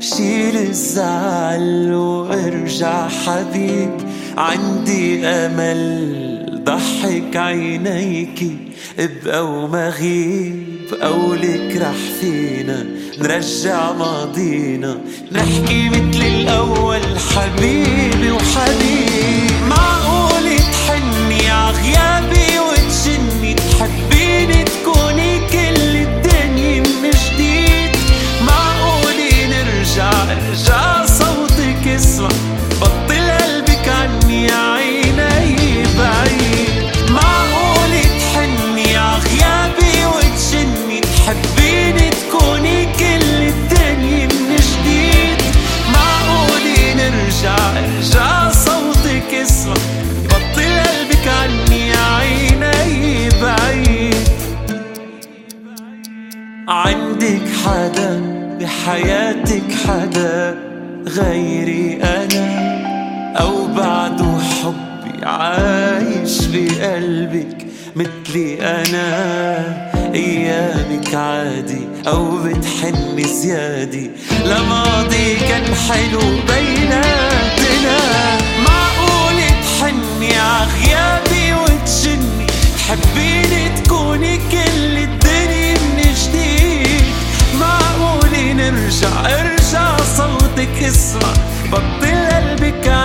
شيل الزعل وارجع حبيب، عندي امل ضحك عينيكي، ابقى وما غيب قولك رح فينا نرجع ماضينا، نحكي مثل الاول حبيبي وحبيب. معقول تحني عغيابي وتجني، تحبيني تكوني كل الدنيا من جديد، معقول ارجع صوتك اسمع، بطل قلبك عني يا عيني بعيد. معقول تحني عغيابي وتجني، تحبيني تكوني كل الدنيا من جديد، معقول ارجع صوتك اسمع، بطل قلبك عني يا عيني بعيد. عندك حدا بحياتك، حدا غيري أنا، أو بعده حبي عايش بقلبك مثلي أنا؟ أيامك عادي أو بتحني زيادة لماضي كان حلو بيناتنا؟ معقول تحني عغيابي وتجني، تحبيني تكوني كل الدنيا من جديد، معقول ارجع صوتك اسمع، بطل قلبك